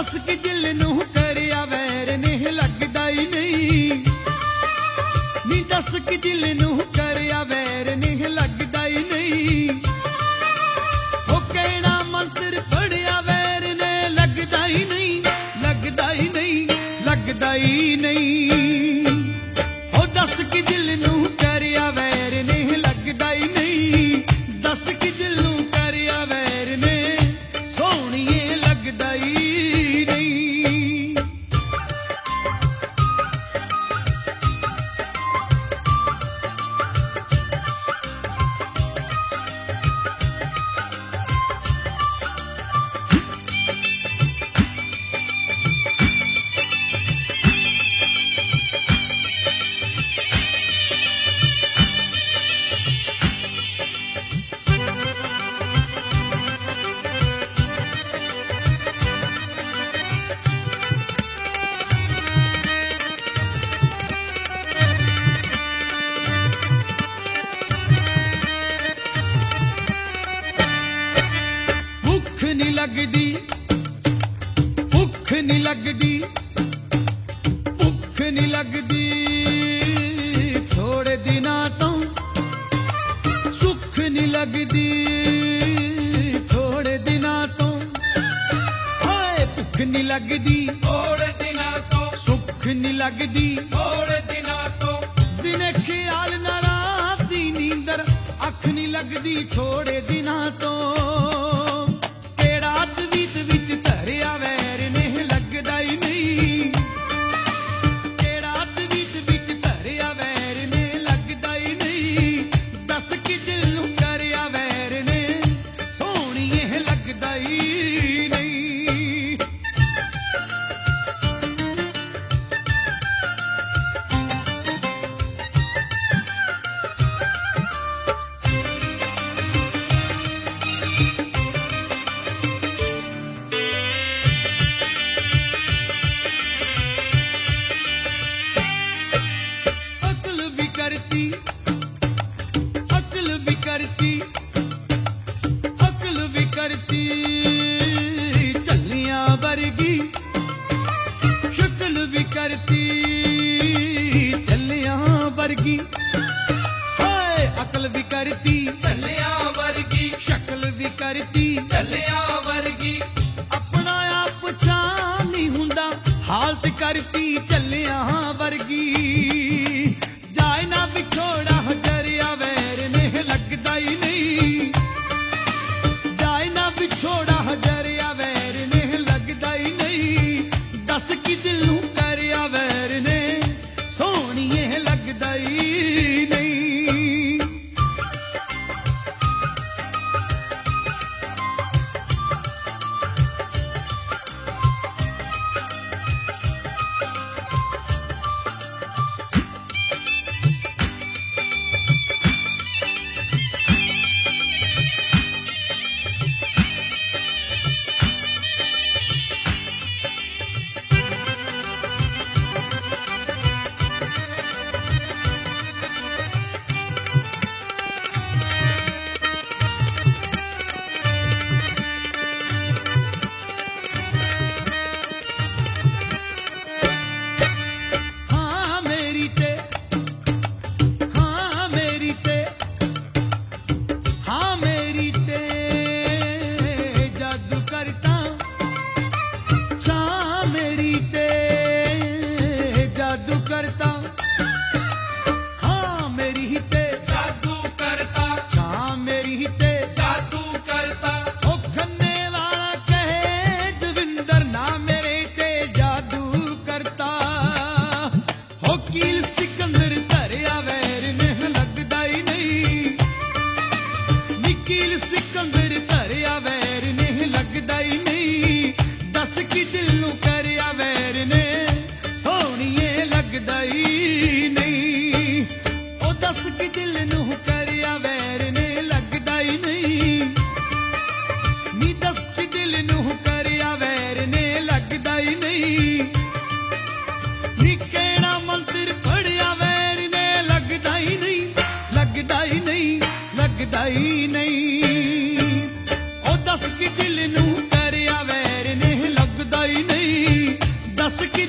दस कि दिल नूं करिया वैर ने लगदा ही नहीं नी दस कि दिल नूं करिया वैर ने लगदा ही नहीं ओ कहना मंत्र पढ़िया वैर ने लगदा ही नहीं लगदा ही नहीं लगदा ही नहीं ओ दस कि दिल नूं करिया वैर ने लगदा ही नहीं दस कि दिल नूं करिया वैर ने सोहणीए लगदा ही नहीं लगदी भुख नहीं लगदी भुख नहीं लगदी थोड़े दिनां तो सुख नहीं लगदी थोड़े दिनां तो हाय भुख नहीं लगदी थोड़े दिनां तो सुख नहीं लगदी थोड़े दिनां तो दिने ख्याल ना रात दी नींदर अख नहीं लगदी थोड़े दिनां तो धरिया वैर ने लगदा ही नहीं केड़ा विच धरिया वैर ने लगदा ही नहीं दस कि दिल नूं करिया वैर ने सोहणीए लगदा ही नहीं अकल भी करती चलियां वर्गी शक्ल भी करती चलियां वर्गी हाय अकल भी करती चलियां वर्गी शक्ल भी करती चलियां वर्गी अपना आप पछाण नहीं हुंदा हालत करती चलियां वर्गी जाए ना विछोड़ा जरिया वैर ने लगदा ही नहीं जाए ना विछोड़ा जरिया वैर ने लगदा ही नहीं दस कि दिल नूं करिया वैर ने सोहणीए लगदा ही नहीं करता हाँ मेरी ही ते जादू करता हाँ मेरी ही ते जादू करता ओ खन्ने वाला कहे दविंदर ना मेरे ते जादू करता हो कील सिकंदर धरिया वैर ने लगदा ही नहीं निकील सिकंदर धरिया वैर ने लगदा ही नहीं दस कि दिल नूं करिया वैर ने सोहणीए लगदा ही नहीं ओ दस कि दिल नूं करिया वैर ने लगदा ही नहीं नी दस कि दिल नूं करिया वैर ने लगदा ही नहीं नी कहना मंत्र पढ़िया वैर ने लगदा ही नहीं लगदा ही नहीं लगदा ही नहीं ओ दस कि दिल नूं करिया वैर ने लगदा ही नहीं ਦੱਸ